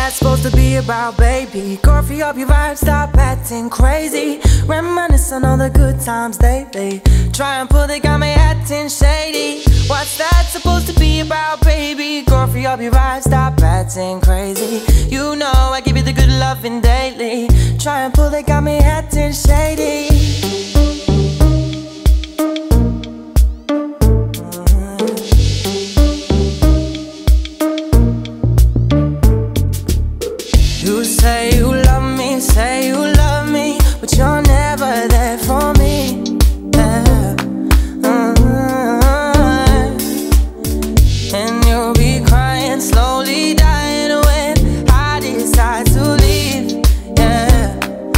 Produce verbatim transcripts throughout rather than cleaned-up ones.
that supposed to be about, baby? Girl, free up your vibe, stop acting crazy. Reminisce on all the good times lately. Try and pull, they got me acting shady. What's that supposed to be about, baby? Girl, free up your vibe, stop acting crazy. You know I give you the good loving daily. Try and pull, they got me acting shady. You say you love me, say you love me, but you're never there for me. Yeah. uh-huh. And you'll be crying, slowly dying when I decide to leave. Yeah.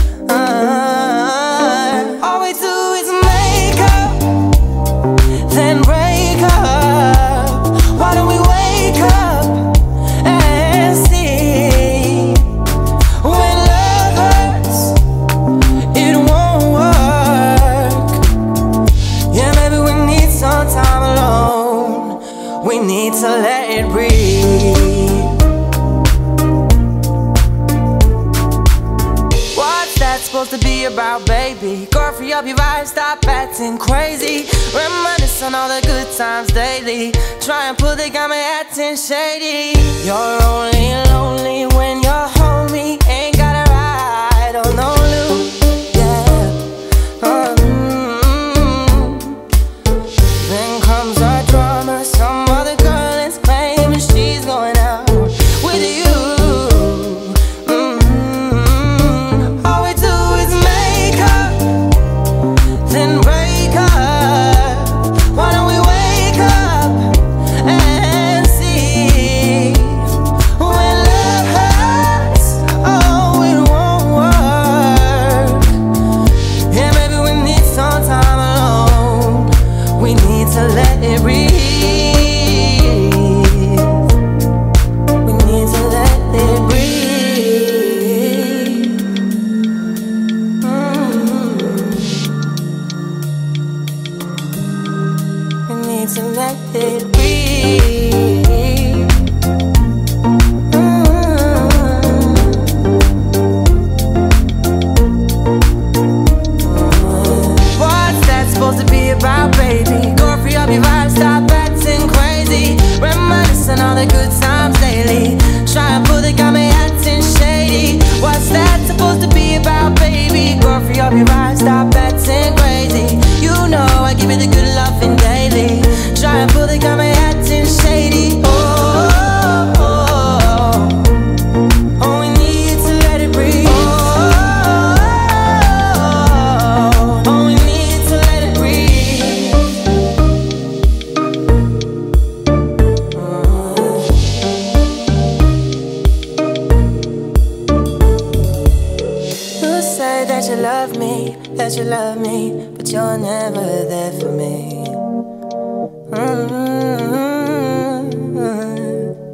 uh-huh. All we do is make up, then break up. Why don't we wake up and see? We need to let it breathe. What's that supposed to be about, baby? Girl, free up your vibe, stop acting crazy. Reminisce on all the good times daily. Try and pull, they got me acting shady. You're only lonely when you're homie. Ain't gotta ride on no loop. Yeah. uh, mm-hmm. Then comes our drama, some other girl is claiming she's going out with you. mm-hmm. All we do is make up, then break up. Why don't we wake up and see? When love hurts, oh, it won't work. Yeah, maybe we need some time alone. We need to let it breathe. We need to let it breathe. mm-hmm. We need to let it breathe. What's that supposed to be about, baby? Go free up your vibe, stop acting crazy. Reminiscing all the good times daily. Try and pull, they got me acting shady. What's that supposed to be about, baby? Go free up your vibe, stop acting crazy. You know I give you the good loving daily. Try and pull, they got me acting shady. Oh, oh, oh, oh. Oh, we need to let it breathe. Oh, oh, oh, oh. We need to let it breathe. You say that you love me, that you love me, but you're never there for me. mm-hmm.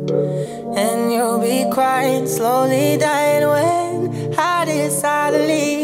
And you'll be crying, slowly dying when I decide to leave.